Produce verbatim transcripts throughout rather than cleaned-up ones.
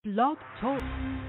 Blog Talk.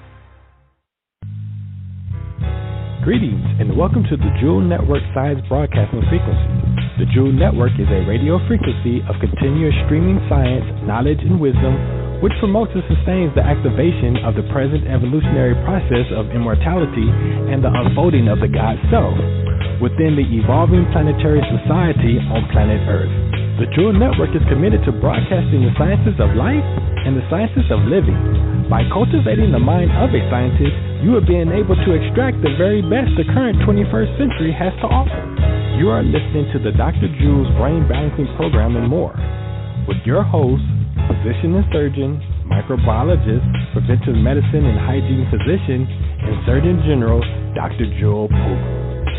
Greetings and welcome to the Jewel Network Science Broadcasting Frequency. The Jewel Network is a radio frequency of continuous streaming science, knowledge, and wisdom, which promotes and sustains the activation of the present evolutionary process of immortality and the unfolding of the God Self within the evolving planetary society on planet Earth. The Jewel Network is committed to broadcasting the sciences of life and the sciences of living. By cultivating the mind of a scientist, you are being able to extract the very best the current twenty-first century has to offer. You are listening to the Doctor Jewel's Brain Balancing Program and more, with your host, physician and surgeon, microbiologist, preventive medicine and hygiene physician, and Surgeon General, Doctor Jewel Poole.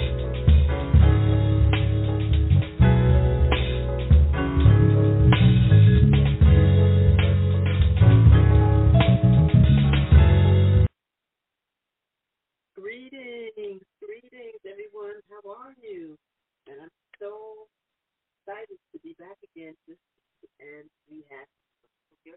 Greetings, greetings, everyone. How are you? And I'm so excited to be back again this week. And we have we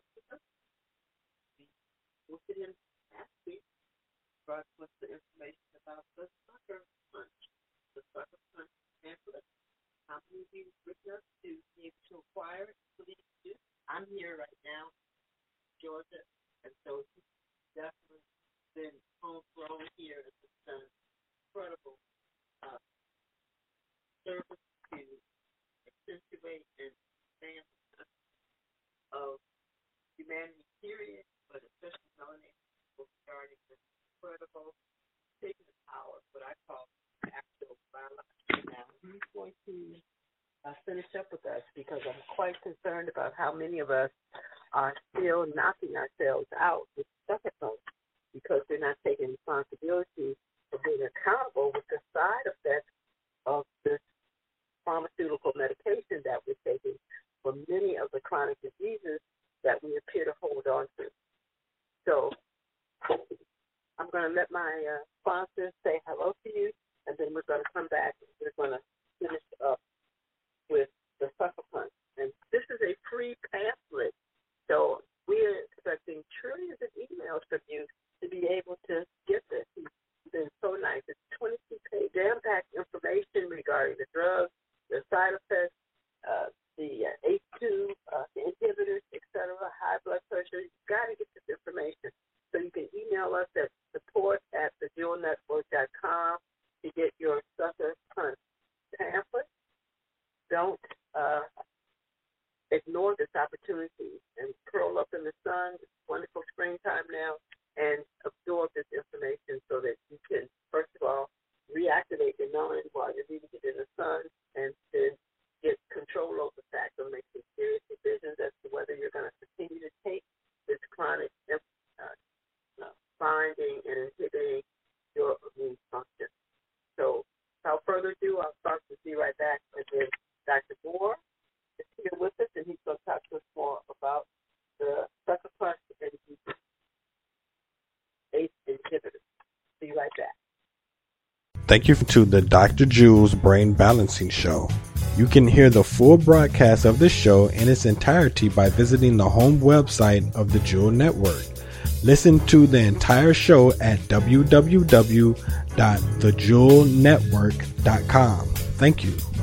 posted in last week, brought us the information about the sucker punch, the sucker punch pamphlet. How many of you written up to be able to acquire it? Please do. I'm here right now, Georgia, and so it's definitely been homegrown here. It's an incredible uh, service to accentuate and expand the concept of humanity, period, but especially melanated people regarding this incredible taking the power, what I call actual biology. Now, he's going to uh, finish up with us because I'm quite concerned about how many of us are still knocking ourselves out with sucker punch, because they're not taking responsibility for being accountable with the side effects of this pharmaceutical medication that we're taking for many of the chronic diseases that we appear to hold on to. So I'm going to let my uh, sponsors say hello to you, and then we're going to come back and we're going to finish up with the sucker punch. And this is a free pamphlet, so we're expecting trillions of emails from you to be able to get this. It's been so nice. It's twenty-two page jam-packed information regarding the drugs, the side effects, uh, the uh, H two uh, the inhibitors, et cetera, high blood pressure. You've got to get this information. So you can email us at support at the jewel network dot com to get your sucker punch pamphlet. Don't uh, ignore this opportunity and curl up in the sun. It's wonderful springtime now, and absorb this information so that you can, first of all, reactivate your melanin while you're leaving it in the sun, and then get control over the fact of making serious decisions as to whether you're going to continue to take this chronic uh, uh, binding and inhibiting your immune function. So without further ado, I'll start to be right back, and then Doctor Moore is here with us, and he's going to talk to us more about the sucker punch and the ACE inhibitors. See you right back. Thank you to the Doctor Jewel's Brain Balancing Show. You can hear the full broadcast of this show in its entirety by visiting the home website of the Jewel Network. Listen to the entire show at w w w dot the jewel network dot com. Thank you.